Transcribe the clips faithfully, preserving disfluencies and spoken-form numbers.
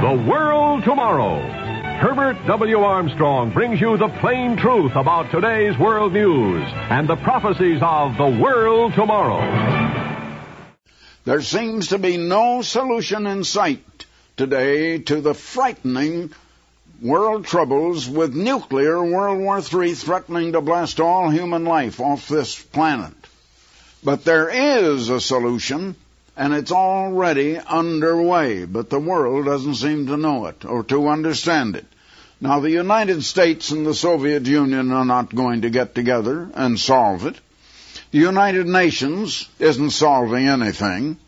The World Tomorrow. Herbert W. Armstrong brings you the plain truth about today's world news and the prophecies of the world tomorrow. There seems to be no solution in sight today to the frightening world troubles with nuclear World War Three threatening to blast all human life off this planet. But there is a solution, and it's already underway, but the world doesn't seem to know it or to understand it. Now, the United States and the Soviet Union are not going to get together and solve it. The United Nations isn't solving anything.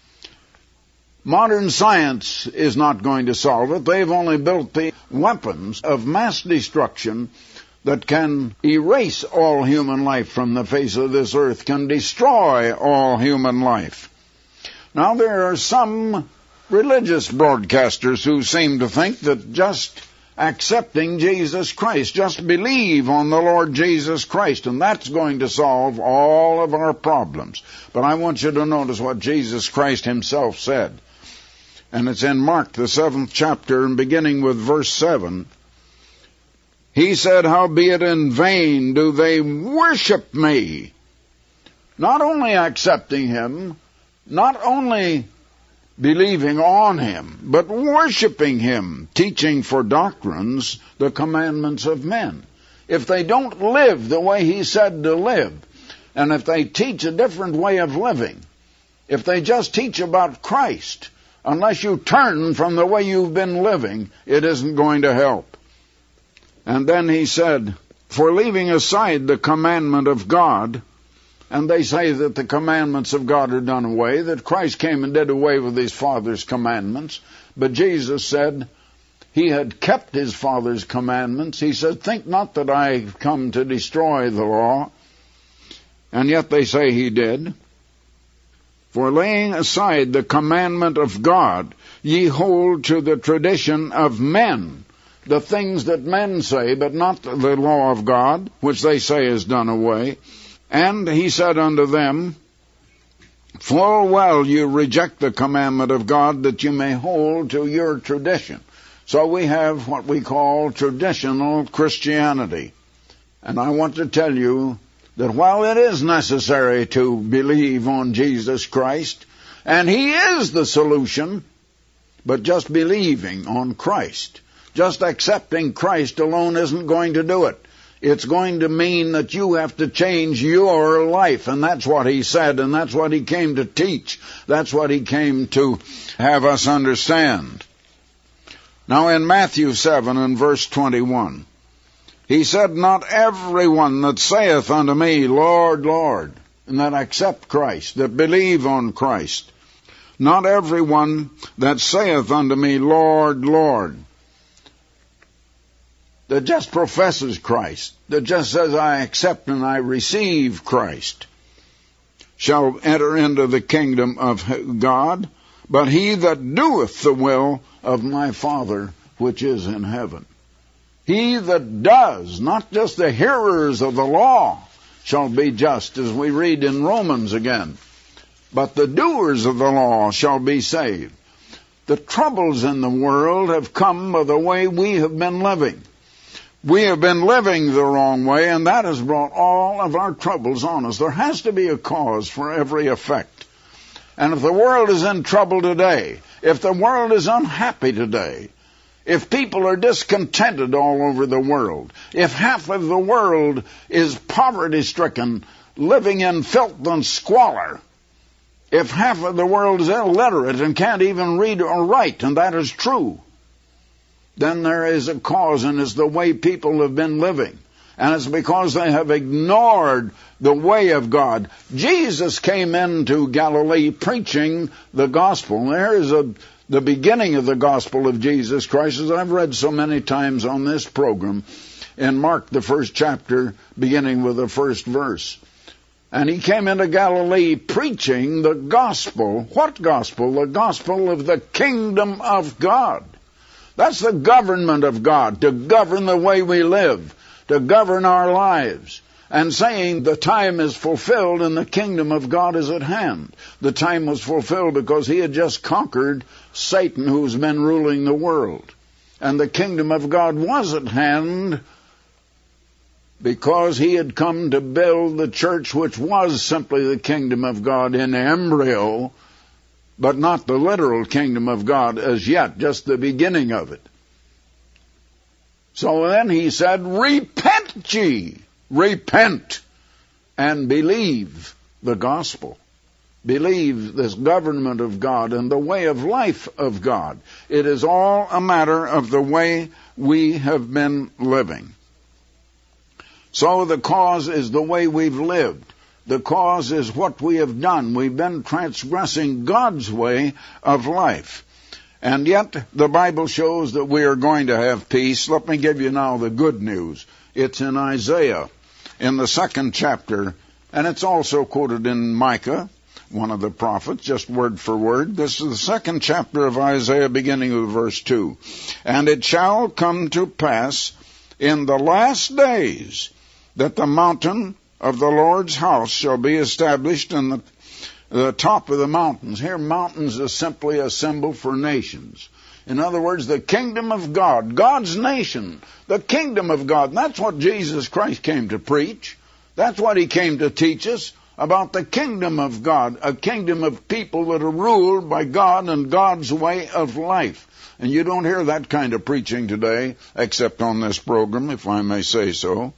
Modern science is not going to solve it. They've only built the weapons of mass destruction that can erase all human life from the face of this earth, can destroy all human life. Now, there are some religious broadcasters who seem to think that just accepting Jesus Christ, just believe on the Lord Jesus Christ, and that's going to solve all of our problems. But I want you to notice what Jesus Christ himself said. And it's in Mark, the seventh chapter, and beginning with verse seven. He said, "Howbeit in vain do they worship me." Not only accepting him, not only believing on him, but worshiping him, teaching for doctrines the commandments of men. If they don't live the way he said to live, and if they teach a different way of living, if they just teach about Christ, unless you turn from the way you've been living, it isn't going to help. And then he said, "For leaving aside the commandment of God," and they say that the commandments of God are done away, that Christ came and did away with his Father's commandments. But Jesus said he had kept his Father's commandments. He said, "Think not that I have come to destroy the law." And yet they say he did. "For laying aside the commandment of God, ye hold to the tradition of men," the things that men say, but not the law of God, which they say is done away. "And he said unto them, Full well you reject the commandment of God, that you may hold to your tradition." So we have what we call traditional Christianity. And I want to tell you that while it is necessary to believe on Jesus Christ, and he is the solution, but just believing on Christ, just accepting Christ alone isn't going to do it. It's going to mean that you have to change your life, and that's what he said, and that's what he came to teach. That's what he came to have us understand. Now in Matthew seven and verse twenty-one, he said, "Not every one that saith unto me, Lord, Lord," and that accept Christ, that believe on Christ. "Not every one that saith unto me, Lord, Lord," that just professes Christ, that just says, "I accept and I receive Christ," shall enter into the kingdom of God, but he that doeth the will of my Father which is in heaven. He that does, not just the hearers of the law, shall be just, as we read in Romans again, but the doers of the law shall be saved. The troubles in the world have come by the way we have been living. We have been living the wrong way, and that has brought all of our troubles on us. There has to be a cause for every effect. And if the world is in trouble today, if the world is unhappy today, if people are discontented all over the world, if half of the world is poverty-stricken, living in filth and squalor, if half of the world is illiterate and can't even read or write, and that is true, then there is a cause, and it's the way people have been living. And it's because they have ignored the way of God. Jesus came into Galilee preaching the gospel. There is a, the beginning of the gospel of Jesus Christ, as I've read so many times on this program, in Mark, the first chapter, beginning with the first verse. And he came into Galilee preaching the gospel. What gospel? The gospel of the kingdom of God. That's the government of God, to govern the way we live, to govern our lives. and saying the time is fulfilled and the kingdom of God is at hand. The time was fulfilled because he had just conquered Satan, who's been ruling the world. And the kingdom of God was at hand because he had come to build the church, which was simply the kingdom of God in embryo, but not the literal kingdom of God as yet, just the beginning of it. So then he said, repent ye, repent, and believe the gospel. Believe this government of God and the way of life of God. It is all a matter of the way we have been living. So the cause is the way we've lived. The cause is what we have done. We've been transgressing God's way of life. And yet the Bible shows that we are going to have peace. Let me give you now the good news. It's in Isaiah, in the second chapter, and it's also quoted in Micah, one of the prophets, just word for word. This is the second chapter of Isaiah, beginning with verse two. And it shall come to pass in the last days that the mountain of the Lord's house shall be established in the, the top of the mountains. Here, mountains is simply a symbol for nations. In other words, the kingdom of God, God's nation, the kingdom of God. That's what Jesus Christ came to preach. That's what he came to teach us, about the kingdom of God, a kingdom of people that are ruled by God and God's way of life. And you don't hear that kind of preaching today, except on this program, if I may say so.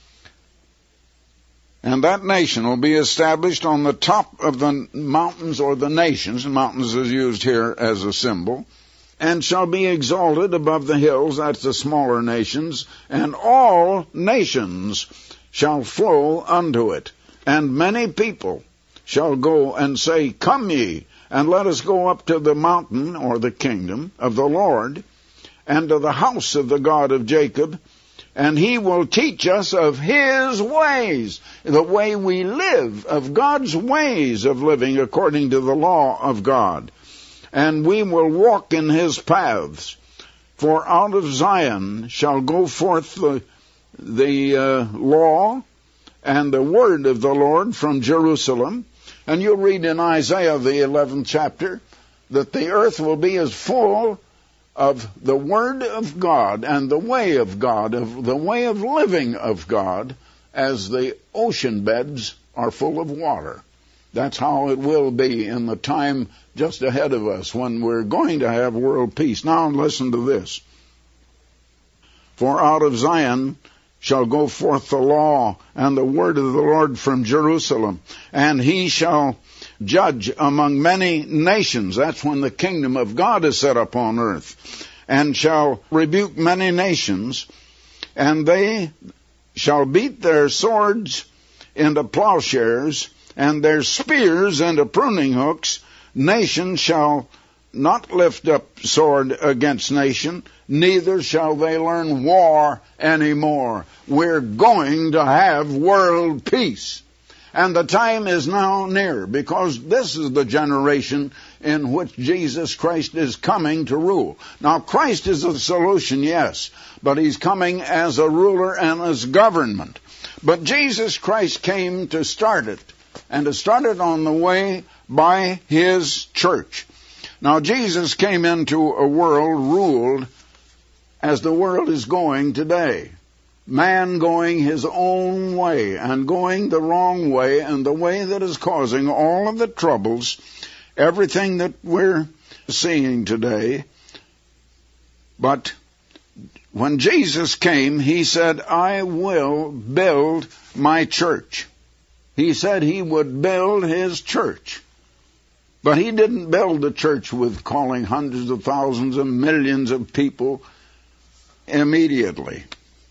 And that nation will be established on the top of the mountains, or the nations, mountains is used here as a symbol, and shall be exalted above the hills, that's the smaller nations, and all nations shall flow unto it. And many people shall go and say, come ye, and let us go up to the mountain, or the kingdom of the Lord, and to the house of the God of Jacob, and he will teach us of his ways, the way we live, of God's ways of living according to the law of God. And we will walk in his paths. For out of Zion shall go forth the, the uh, law and the word of the Lord from Jerusalem. And you'll read in Isaiah, the eleventh chapter, that the earth will be as full of the word of God and the way of God, of the way of living of God, as the ocean beds are full of water. That's how it will be in the time just ahead of us, when we're going to have world peace. Now listen to this. For out of Zion shall go forth the law and the word of the Lord from Jerusalem, and he shall judge among many nations. That's when the kingdom of God is set up on earth. And shall rebuke many nations, and they shall beat their swords into plowshares, and their spears into pruning hooks. Nation shall not lift up sword against nation, neither shall they learn war anymore. We're going to have world peace. And the time is now near, because this is the generation in which Jesus Christ is coming to rule. Now, Christ is the solution, yes, but he's coming as a ruler and as government. But Jesus Christ came to start it, and to start it on the way by his church. Now, Jesus came into a world ruled as the world is going today. Man going his own way, and going the wrong way, and the way that is causing all of the troubles, everything that we're seeing today. But when Jesus came, he said, I will build my church. He said he would build his church. But he didn't build the church with calling hundreds of thousands and millions of people immediately.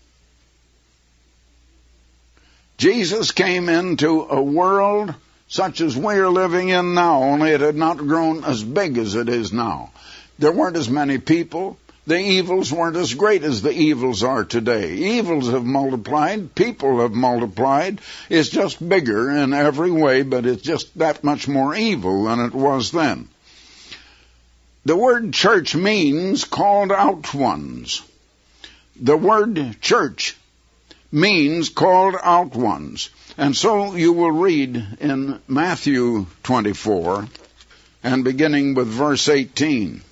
Jesus came into a world such as we are living in now, only it had not grown as big as it is now. There weren't as many people. The evils weren't as great as the evils are today. Evils have multiplied. People have multiplied. It's just bigger in every way, but it's just that much more evil than it was then. The word church means called out ones. The word church means called out ones. And so you will read in Matthew twenty-four, and beginning with verse eighteen.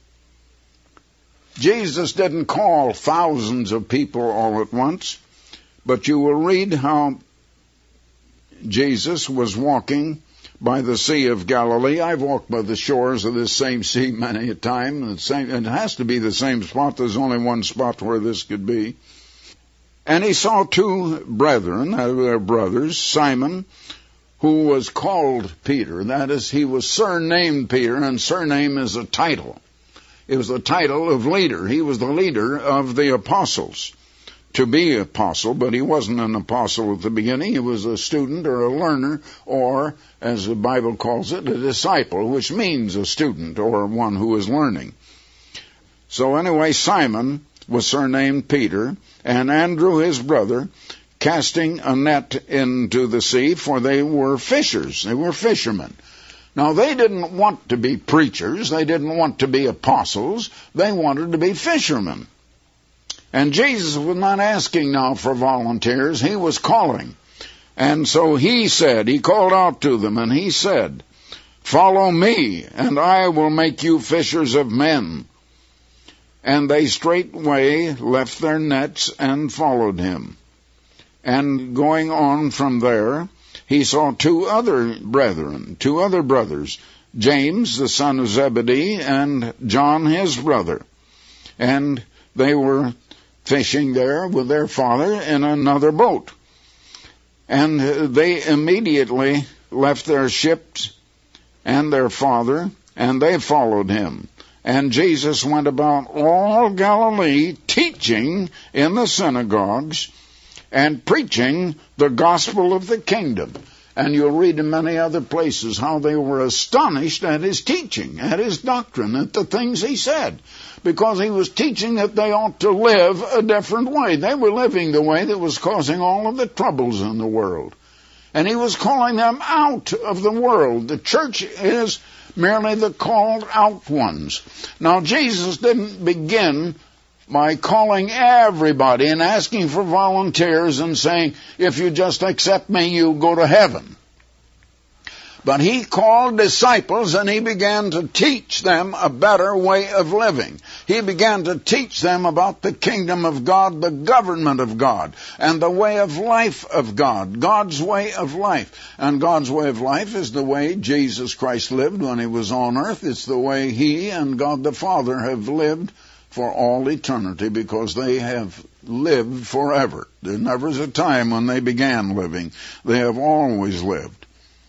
Jesus didn't call thousands of people all at once, but you will read how Jesus was walking by the Sea of Galilee. I've walked by the shores of this same sea many a time. The same, it has to be the same spot. There's only one spot where this could be. And he saw two brethren, their brothers, Simon, who was called Peter. That is, he was surnamed Peter, and surname is a title. It was the title of leader. He was the leader of the apostles. To be apostle, but he wasn't an apostle at the beginning. He was a student or a learner, or, as the Bible calls it, a disciple, which means a student or one who is learning. So anyway, Simon was surnamed Peter, and Andrew his brother, casting a net into the sea, for they were fishers. They were fishermen. Now, they didn't want to be preachers. They didn't want to be apostles. They wanted to be fishermen. And Jesus was not asking now for volunteers. He was calling. And so he said, he called out to them, and he said, "Follow me, and I will make you fishers of men." And they straightway left their nets and followed him. And going on from there, he saw two other brethren, two other brothers, James, the son of Zebedee, and John, his brother. And they were fishing there with their father in another boat. And they immediately left their ships and their father, and they followed him. And Jesus went about all Galilee, teaching in the synagogues and preaching the gospel of the kingdom. And you'll read in many other places how they were astonished at his teaching, at his doctrine, at the things he said, because he was teaching that they ought to live a different way. They were living the way that was causing all of the troubles in the world. And he was calling them out of the world. The church is merely the called out ones. Now, Jesus didn't begin by calling everybody and asking for volunteers and saying, if you just accept me, you go to heaven. But he called disciples, and he began to teach them a better way of living. He began to teach them about the kingdom of God, the government of God, and the way of life of God, God's way of life. And God's way of life is the way Jesus Christ lived when he was on earth. It's the way he and God the Father have lived for all eternity, because they have lived forever. There never was a time when they began living. They have always lived.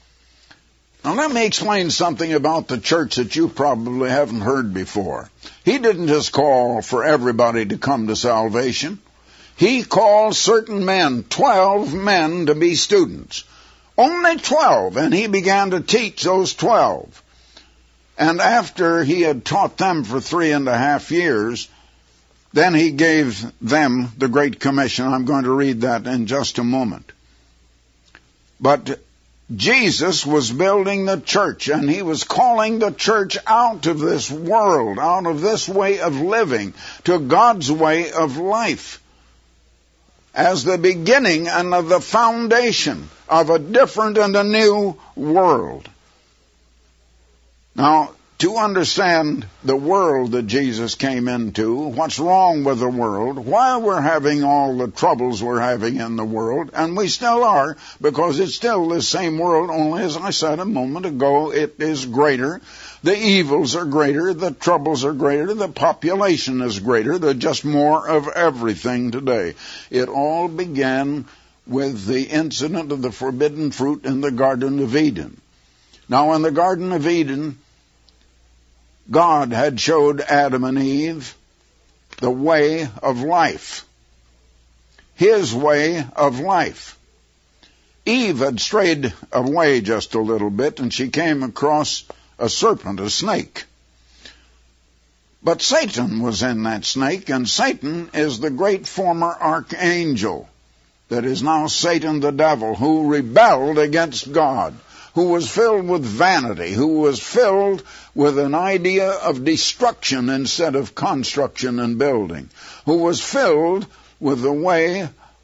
Now let me explain something about the church that you probably haven't heard before. He didn't just call for everybody to come to salvation. He called certain men, twelve men, to be students. Only twelve, and he began to teach those twelve. And after he had taught them for three and a half years, then he gave them the Great Commission. I'm going to read that in just a moment. But Jesus was building the church, and he was calling the church out of this world, out of this way of living, to God's way of life, as the beginning and of the foundation of a different and a new world. Now, to understand the world that Jesus came into, what's wrong with the world, why we're having all the troubles we're having in the world, and we still are, because it's still the same world, only as I said a moment ago, it is greater. The evils are greater, the troubles are greater, the population is greater, there's just more of everything today. It all began with the incident of the forbidden fruit in the Garden of Eden. Now, in the Garden of Eden, God had showed Adam and Eve the way of life, his way of life. Eve had strayed away just a little bit, and she came across a serpent, a snake. But Satan was in that snake, and Satan is the great former archangel that is now Satan the devil, who rebelled against God, who was filled with vanity, who was filled with an idea of destruction instead of construction and building, who was filled with the way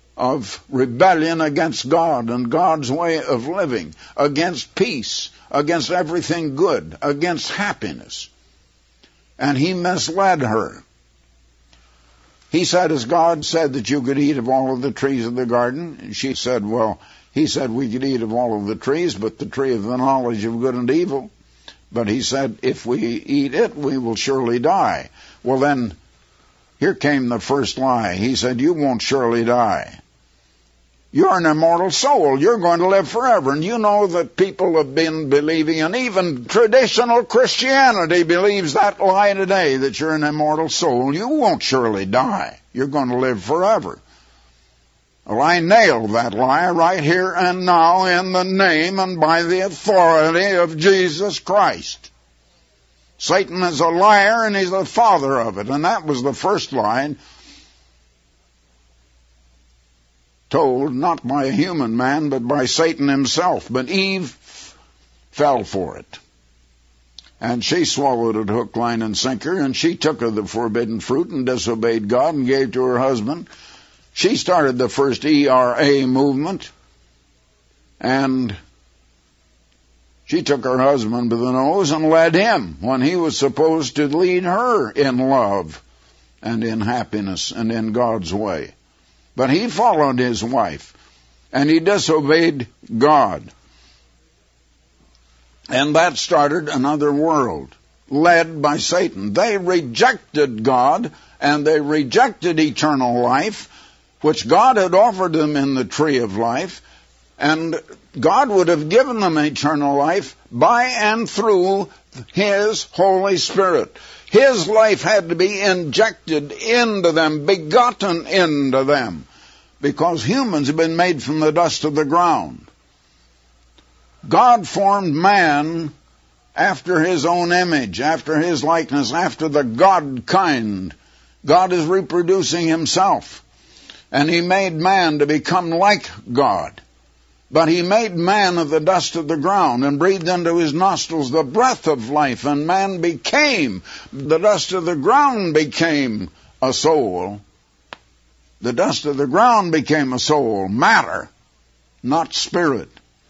of rebellion against God and God's way of living, against peace, against everything good, against happiness. And he misled her. He said, as God said that you could eat of all of the trees of the garden? And she said, well, he said we could eat of all of the trees, but the tree of the knowledge of good and evil. But he said, if we eat it, we will surely die. Well, then, here came the first lie. He said, you won't surely die. You're an immortal soul. You're going to live forever. And you know that people have been believing, and even traditional Christianity believes that lie today, that you're an immortal soul. You won't surely die. You're going to live forever. Well, I nailed that lie right here and now in the name and by the authority of Jesus Christ. Satan is a liar, and he's the father of it. And that was the first lie told not by a human man, but by Satan himself. But Eve fell for it. And she swallowed it hook, line, and sinker, and she took of the forbidden fruit and disobeyed God and gave to her husband. She started the first E R A movement, and she took her husband by the nose and led him when he was supposed to lead her in love and in happiness and in God's way. But he followed his wife, and he disobeyed God. And that started another world, led by Satan. They rejected God, and they rejected eternal life, which God had offered them in the tree of life, and God would have given them eternal life by and through His Holy Spirit. His life had to be injected into them, begotten into them, because humans have been made from the dust of the ground. God formed man after His own image, after His likeness, after the God kind. God is reproducing Himself, and He made man to become like God. But He made man of the dust of the ground and breathed into his nostrils the breath of life, and man became, the dust of the ground became a soul. The dust of the ground became a soul, matter, not spirit.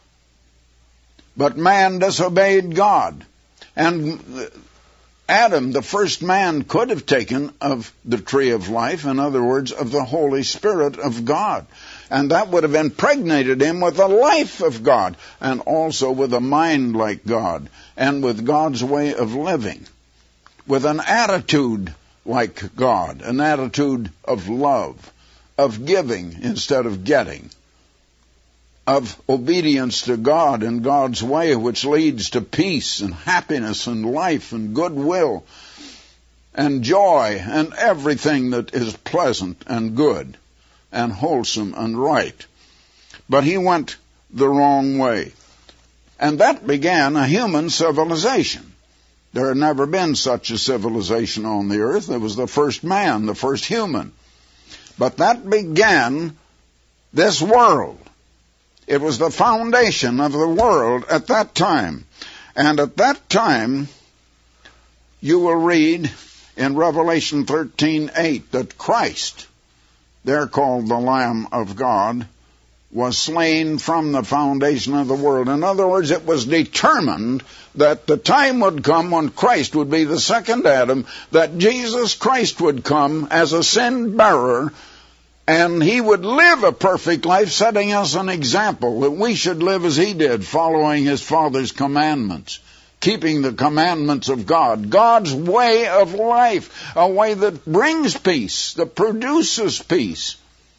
But man disobeyed God. And Adam, the first man, could have taken of the tree of life, in other words, of the Holy Spirit of God. And that would have impregnated him with the life of God, and also with a mind like God, and with God's way of living, with an attitude like God, an attitude of love, of giving instead of getting, of obedience to God and God's way, which leads to peace and happiness and life and goodwill and joy and everything that is pleasant and good and wholesome and right. But he went the wrong way. And that began a human civilization. There had never been such a civilization on the earth. It was the first man, the first human. But that began this world. It was the foundation of the world at that time. And at that time, you will read in Revelation thirteen eight that Christ, there called the Lamb of God, was slain from the foundation of the world. In other words, it was determined that the time would come when Christ would be the second Adam, that Jesus Christ would come as a sin bearer, and He would live a perfect life, setting us an example that we should live as He did, following His Father's commandments, keeping the commandments of God, God's way of life, a way that brings peace, that produces peace,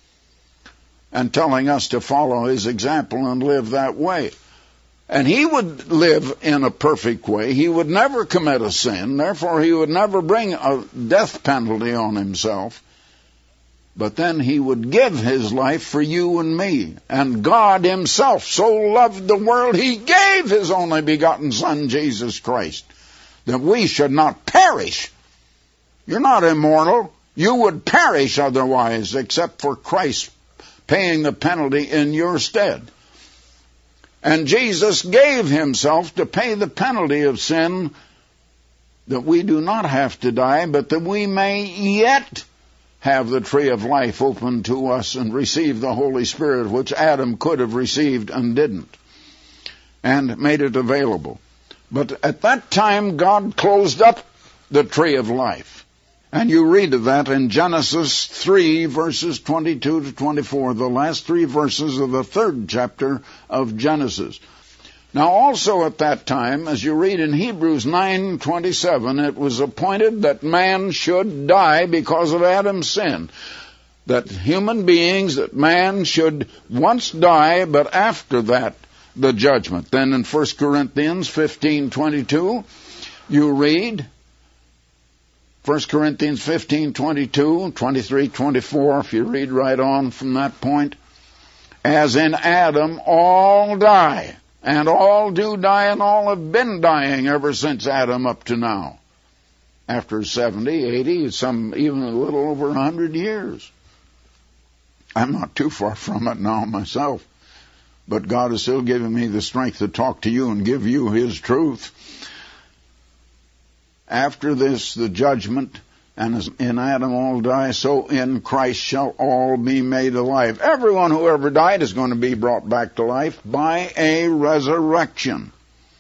and telling us to follow His example and live that way. And He would live in a perfect way. He would never commit a sin, therefore He would never bring a death penalty on Himself. But then He would give His life for you and me. And God Himself so loved the world, He gave His only begotten Son, Jesus Christ, that we should not perish. You're not immortal. You would perish otherwise, except for Christ paying the penalty in your stead. And Jesus gave Himself to pay the penalty of sin, that we do not have to die, but that we may yet have the tree of life open to us and receive the Holy Spirit, which Adam could have received and didn't, and made it available. But at that time, God closed up the tree of life. And you read of that in Genesis three, verses twenty-two to twenty-four, the last three verses of the third chapter of Genesis. Now also at that time, as you read in Hebrews nine twenty-seven, it was appointed that man should die because of Adam's sin. That human beings, that man should once die, but after that, the judgment. Then in First Corinthians fifteen twenty-two, you read, First Corinthians fifteen twenty-two, twenty-three, twenty-four, if you read right on from that point, as in Adam all die, and all do die, and all have been dying ever since Adam up to now. After seventy, eighty, some even a little over one hundred years. I'm not too far from it now myself, but God has still given me the strength to talk to you and give you His truth. After this, the judgment, and as in Adam all die, so in Christ shall all be made alive. Everyone who ever died is going to be brought back to life by a resurrection.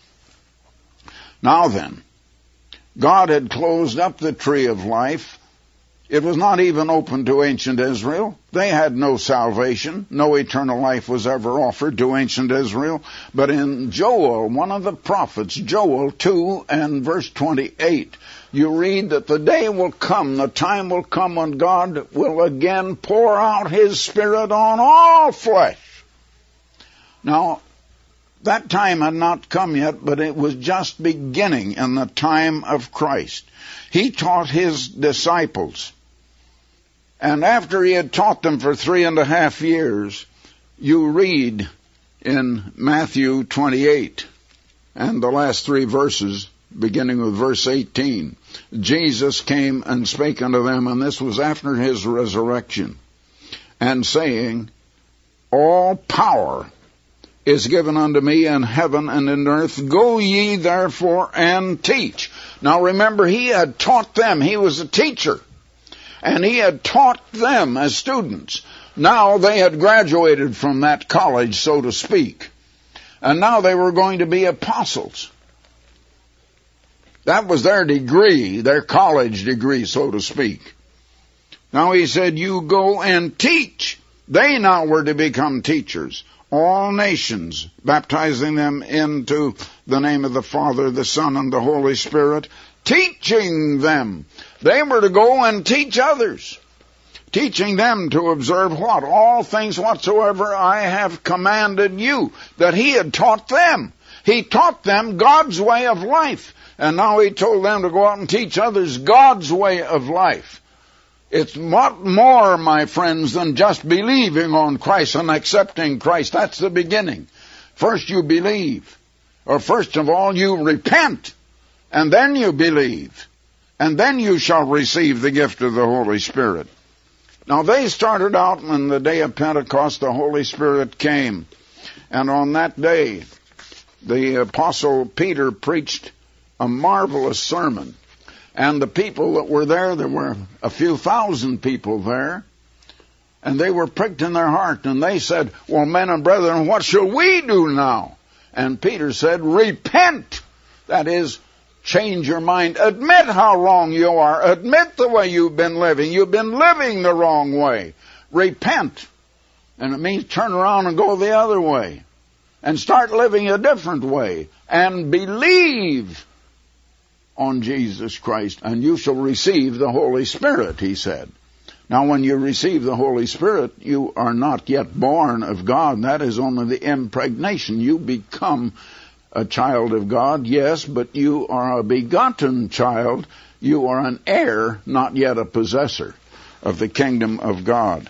Now then, God had closed up the tree of life. It was not even open to ancient Israel. They had no salvation. No eternal life was ever offered to ancient Israel. But in Joel, one of the prophets, Joel two and verse twenty-eight, you read that the day will come, the time will come when God will again pour out His Spirit on all flesh. Now, that time had not come yet, but it was just beginning in the time of Christ. He taught His disciples. And after He had taught them for three and a half years, you read in Matthew twenty-eight, and the last three verses, beginning with verse eighteen, Jesus came and spake unto them, and this was after His resurrection, and saying, all power is given unto me in heaven and in earth. Go ye therefore and teach. Now remember, He had taught them. He was a teacher. And He had taught them as students. Now they had graduated from that college, so to speak. And now they were going to be apostles. That was their degree, their college degree, so to speak. Now He said, you go and teach. They now were to become teachers. All nations, baptizing them into the name of the Father, the Son, and the Holy Spirit, teaching them. They were to go and teach others, teaching them to observe what? All things whatsoever I have commanded you. That He had taught them. He taught them God's way of life. And now He told them to go out and teach others God's way of life. It's not more, my friends, than just believing on Christ and accepting Christ. That's the beginning. First you believe. Or first of all you repent. And then you believe. And then you shall receive the gift of the Holy Spirit. Now they started out on the day of Pentecost, the Holy Spirit came. And on that day, the Apostle Peter preached a marvelous sermon. And the people that were there, there were a few thousand people there. And they were pricked in their heart. And they said, well, men and brethren, what shall we do now? And Peter said, repent. That is, change your mind. Admit how wrong you are. Admit the way you've been living. You've been living the wrong way. Repent. And it means turn around and go the other way. And start living a different way. And believe on Jesus Christ. And you shall receive the Holy Spirit, he said. Now when you receive the Holy Spirit, you are not yet born of God. That is only the impregnation. You become a child of God, yes, but you are a begotten child. You are an heir, not yet a possessor of the kingdom of God.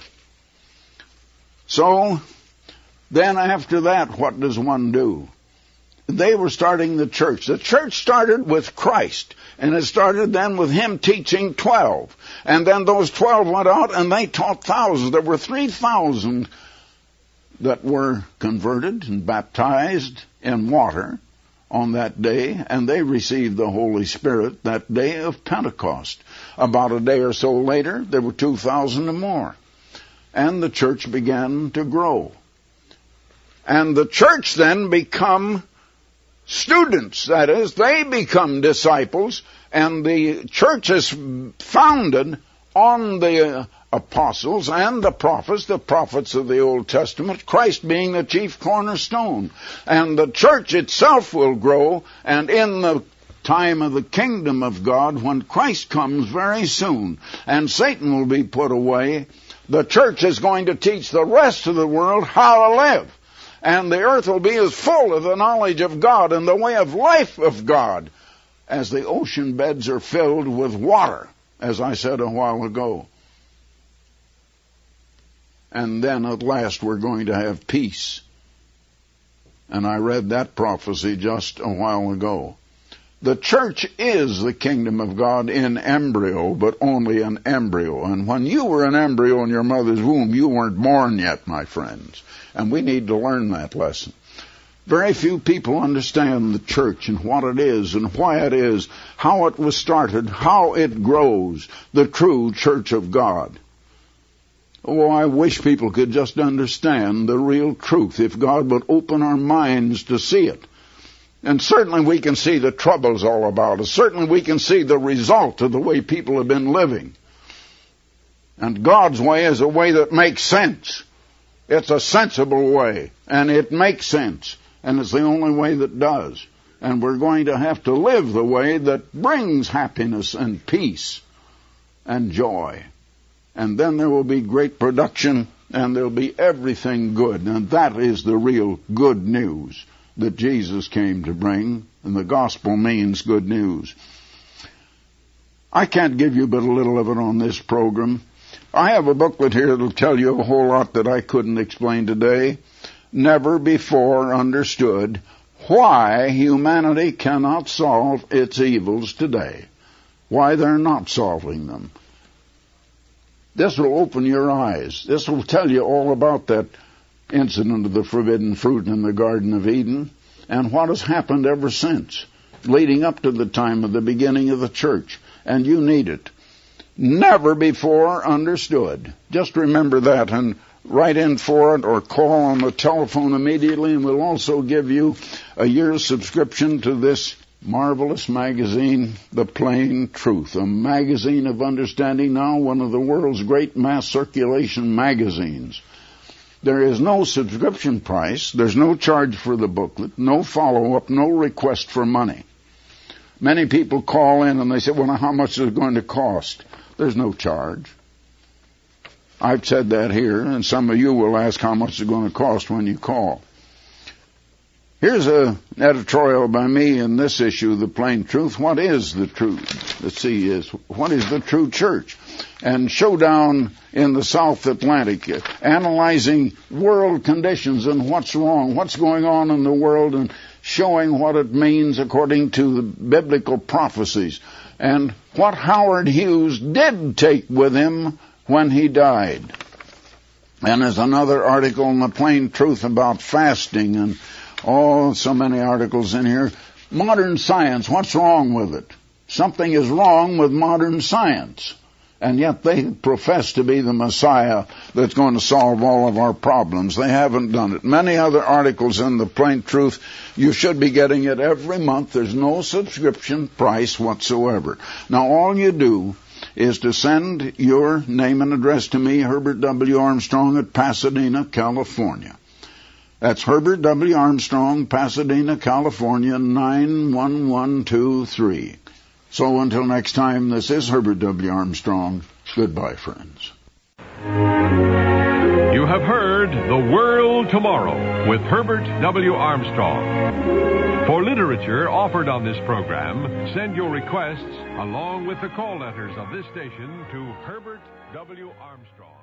So, then after that, what does one do? They were starting the church. The church started with Christ, and it started then with Him teaching twelve. And then those twelve went out and they taught thousands. There were three thousand that were converted and baptized in water on that day, and they received the Holy Spirit that day of Pentecost. About a day or so later, there were two thousand or more. And the church began to grow. And the church then become students, that is, they become disciples, and the church is founded on the uh, apostles and the prophets, the prophets of the Old Testament, Christ being the chief cornerstone. And the church itself will grow, and in the time of the kingdom of God, when Christ comes very soon, and Satan will be put away, the church is going to teach the rest of the world how to live. And the earth will be as full of the knowledge of God and the way of life of God as the ocean beds are filled with water, as I said a while ago. And then at last we're going to have peace. And I read that prophecy just a while ago. The church is the kingdom of God in embryo, but only an embryo. And when you were an embryo in your mother's womb, you weren't born yet, my friends. And we need to learn that lesson. Very few people understand the church and what it is and why it is, how it was started, how it grows, the true church of God. Oh, I wish people could just understand the real truth, if God would open our minds to see it. And certainly we can see the troubles all about us. Certainly we can see the result of the way people have been living. And God's way is a way that makes sense. It's a sensible way, and it makes sense, and it's the only way that does. And we're going to have to live the way that brings happiness and peace and joy. And then there will be great production, and there will be everything good. And that is the real good news that Jesus came to bring, and the gospel means good news. I can't give you but a little of it on this program. I have a booklet here that will tell you a whole lot that I couldn't explain today. Never before understood why humanity cannot solve its evils today. Why they're not solving them. This will open your eyes. This will tell you all about that incident of the forbidden fruit in the Garden of Eden and what has happened ever since, leading up to the time of the beginning of the church. And you need it. Never before understood. Just remember that and write in for it or call on the telephone immediately, and we'll also give you a year's subscription to this marvelous magazine, The Plain Truth, a magazine of understanding, now one of the world's great mass circulation magazines. There is no subscription price, there's no charge for the booklet, no follow-up, no request for money. Many people call in and they say, well, now how much is it going to cost? There's no charge. I've said that here, and some of you will ask how much it's going to cost when you call. Here's an editorial by me in this issue, The Plain Truth. What is the truth? Let's see, is what is the true church? And Showdown in the South Atlantic, analyzing world conditions and what's wrong, what's going on in the world, and showing what it means according to the biblical prophecies, and what Howard Hughes did take with him when he died. And there's another article in The Plain Truth about fasting, and oh, so many articles in here. Modern science, what's wrong with it? Something is wrong with modern science. And yet they profess to be the Messiah that's going to solve all of our problems. They haven't done it. Many other articles in The Plain Truth. You should be getting it every month. There's no subscription price whatsoever. Now all you do is to send your name and address to me, Herbert W. Armstrong at Pasadena, California. That's Herbert W. Armstrong, Pasadena, California, nine one one two three. So until next time, this is Herbert W. Armstrong. Goodbye, friends. You have heard The World Tomorrow with Herbert W. Armstrong. For literature offered on this program, send your requests along with the call letters of this station to Herbert W. Armstrong.